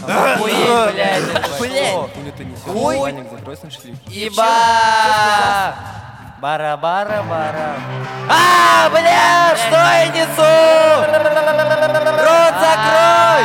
Охуеть, блядь. Блядь. Ой. Еба. Бара-бара-бара. Бля, что я несу? Рот закрой!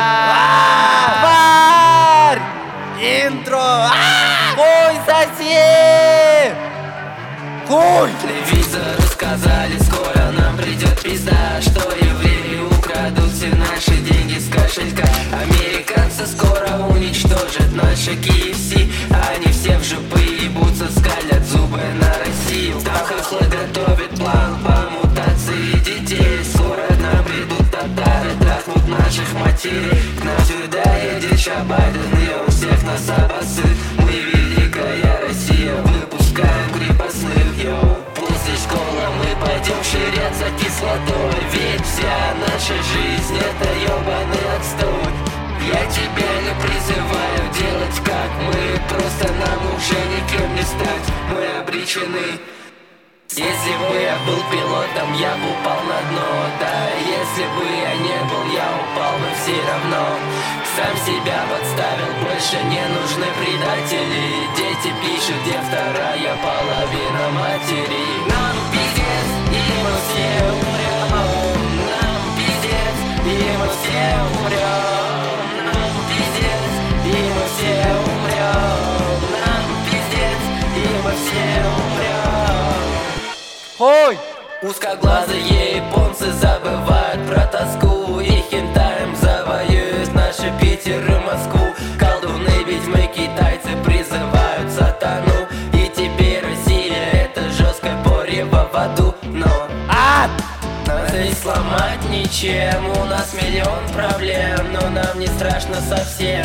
Тварь! Интро! Хуй соси! Хуй! Телевизору сказали, скоро нам придет пизда, что евреи украдут все наши деньги с кошелька. Американцы скоро уничтожат наши KFC, они все в жопы ебутся, скалят зубы на Россию. Хохлы готовят план по мутации детей. Скоро к нам придут татары, трахнут наших матерей. К нам сюда едет Байден, и он всех нас обоссыт. Мы великая Россия, выпускаем крепостных, йоу. После школы мы пойдем ширяться кислотой, ведь вся наша жизнь это ёбаный отстой. Я тебя не призываю делать как мы, просто нам уже никем не стать, мы обречены. Если бы я был пилотом, я бы упал на дно. Да, если бы я не был, я упал бы все равно. Сам себя подставил, больше не нужны предатели. Дети пишут, где вторая половина матери. Нам пиздец, и мы все умрем. Нам пиздец, и мы все умрем. Нам пиздец, и мы все умрем. Нам пиздец, и мы все умрем. Хуй! Узкоглазые японцы забывают про тоску, и хентаем завоюют наши Питер и Москву. Колдуны, ведьмы, китайцы призывают сатану, и теперь Россия это жесткое порево в аду. Но нас не сломать ничем, у нас миллион проблем, но нам не страшно совсем.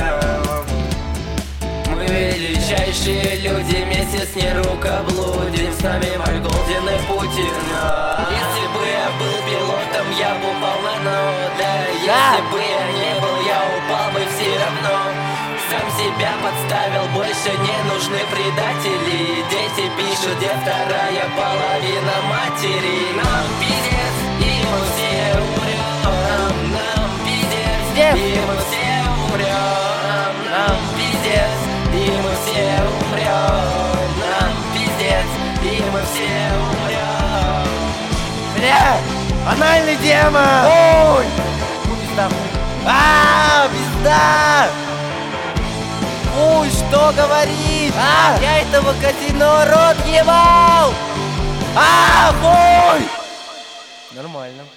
Мы величайшие люди, вместе с ней рукоблудим. С нами Марк Голдин и Путин. Если бы я был пилотом, я бы упал на дно. Да, если бы я не был, я упал бы все равно. Сам себя подставил, больше не нужны предатели. Дети пишут, где вторая половина матери. Нам пиздец, и мы все умрем. Нам пиздец, и мы все умрем. Нам пиздец, и мы все умрем. Нам пиздец, и мы все умрем. Бля! Анальный демон! Ой! Пизда! Ой, что говорит? Я этого казино рот ебал! Хуй! Нормально.